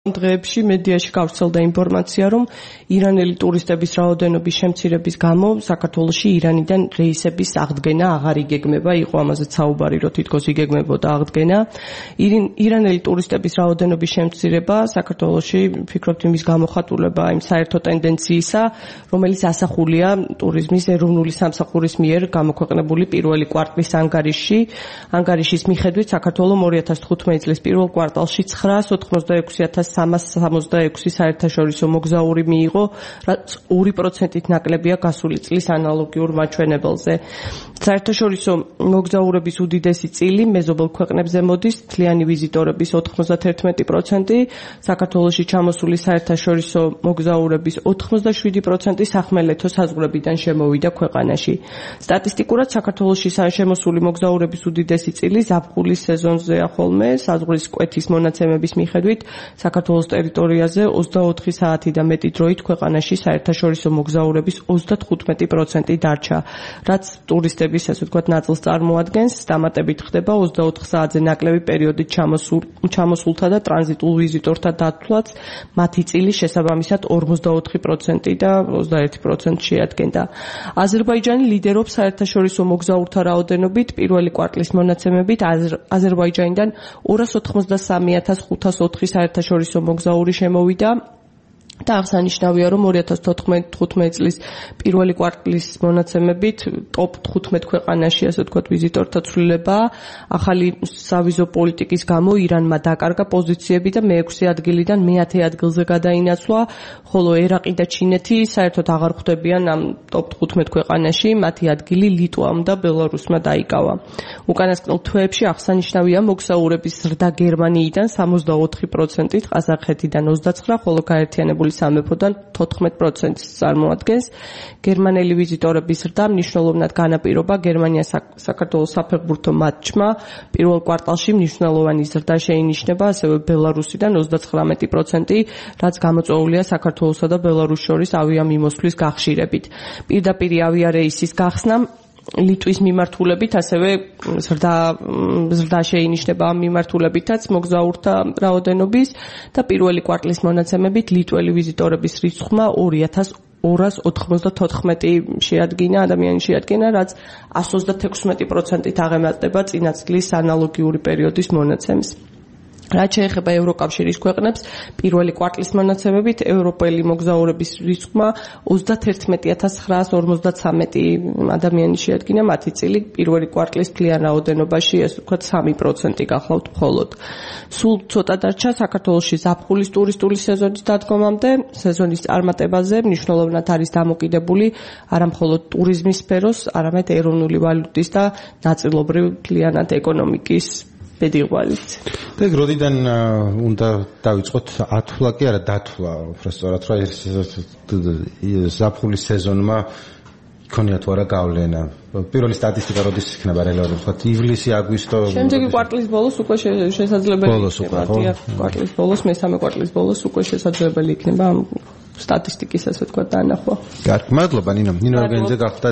დღეებში მედიაში გავრცელდა ინფორმაცია, რომ ირანელი ტურისტების რაოდენობის შემცირების გამო საქართველოში ირანიდან რეისების აღდგენა აღარ იგეგმება, იყო ამაზე საუბარი, რომ თითქოს იგეგმებოდა აღდგენა. ირანელი ტურისტების რაოდენობის შემცირება საქართველოში, ვფიქრობთ, იმის გამოხატულება იმ საერთო ტენდენციისა, რომელიც ასახულია ტურიზმის ეროვნული სამსახურის მიერ გამოქვეყნებული პირველი კვარტლის ანგარიშში. ანგარიშის მიხედვით საქართველო 2015 წლის პირველ კვარტალში 986,366 საერთაშორისო მოგზაური მიიღო, რაც 2%-ით ნაკლებია გასული წლის ანალოგიურ მაჩვენებელზე. საერთაშორისო მოგზაურების უდიდესი წილი მეზობელ ქვეყნებზე მოდის, მთლიანი ვიზიტორების 91%, საქართველოში ჩამოსული საერთაშორისო მოგზაურების 87% სახმელეთო საზღვრებიდან შემოვიდა ქვეყანაში. სტატისტიკურად საქართველოში შემოსული მოგზაურების უდიდესი წილი ზაფხულის სეზონზეა ხოლმე, საზღვრის კვეთის მონაცემების მიხედვით საქართველოს ტერიტორიაზე 24 საათი და მეტი დროით ქვეყანაში საერთაშორისო მოგზაურების 35% დარჩა, რაც ტურისტების, ასე ვთქვათ, ნაწილს წარმოადგენს. დამატებით ხდება 24 საათზე ნაკლები პერიოდით ჩამოსულთა და ტრანზიტულ ვიზიტორთა დათვლაც, მათი წილი შესაბამისად 44% და 21% შეადგენდა. აზერბაიჯანი ლიდერობს საერთაშორისო მოგზაურთა რაოდენობით, პირველი კვარტლის მონაცემებით აზერბაიჯანიდან 293,504 საერთაშორისო მოგზაური შემოვიდა. და აღსანიშნავია, რომ 2015 წლის პირველი კვარტლის მონაცემებით ტოპ 15 ქვეყანაში, ასე ვთქვათ, ვიზიტორთა ცვლილება, ახალი სავიზო პოლიტიკის გამო ირანმა დაკარგა პოზიციები და მე-6 ადგილიდან მე-10 ადგილზე გადაინაცვლა, ხოლო ერაყი და ჩინეთი საერთოდ აღარ ხვდებიან ამ ტოპ 15 ქვეყანაში, მათი ადგილი ლიტვამ და ბელარუსმა დაიკავა. უკანასკნელ თვეებში აღსანიშნავია მოგზაურების ზრდა გერმანიიდან 64%-ით, ყაზახეთიდან 29%, ხოლო გაერთიანებული სამეფოდან 14%-ს წარმოადგენს. გერმანელი ვიზიტორების ზრდა მნიშვნელოვნად განაპირობა გერმანია საქართველოს საფეხბურთო მატჩმა. პირველ კვარტალში მნიშვნელოვანი ზრდა შეინიშნება ასევე ბელარუსიდან 39%, რაც გამოწვეულია საქართველოსა და ბელარუსს შორის ავიამიმოსვლის გახშირებით. პირდაპირი ავიარეისის გახსნამ ლიტვის მიმართულებით ასევე ზრდა შეინიშნება ამ მიმართულებითაც მოგზაურთა რაოდენობის და პირველი კვარტლის მონაცემებით ლიტველი ვიზიტორების რიცხვმა 2294 შეადგინა, ადამიანი შეადგინა, რაც 136%-ით აღემატება წინა წლის ანალოგიური პერიოდის მონაცემს. რაც შეეხება ევროკავშირის ქვეყნებს, პირველი კვარტლის მონაცემებით ევროპელი მოგზაურების რიცხვმა 319,953 ადამიანი შეადგინა, მათი წილი პირველი კვარტლის მთლიან რაოდენობაში, ასე ვთქვათ, 3% გახლავთ მხოლოდ. სულ ცოტა დარჩა საქართველოში ზაფხულის ტურისტული სეზონის დადგომამდე. სეზონის წარმატებაზე მნიშვნელოვნად არის დამოკიდებული არა მხოლოდ ტურიზმის სფეროს, არამედ ეროვნული ვალუტის და ნაწილობრივ მთლიანად ეკონომიკის ბედიღვალით. და როდიდან უნდა დავიწყოთ ათვლა კი არა დათვლა, უბრალოდ რა ზაფხულის სეზონმა იქონიათ არა გავლენა. პირველი სტატისტიკა როდის იქნება რეალურად, ვთქვათ, ივლისი, აგვისტო. შემდეგი კვარტლის ბოლოს უკვე შესაძლებელი იქნება. კვარტლის ბოლოს, მესამე კვარტლის ბოლოს უკვე შესაძლებელი იქნება ამ სტატისტიკის, ასე ვთქვათ, დანახვა. კარგი, მადლობა ნინო. ნინო ორგანიზატორი გახდა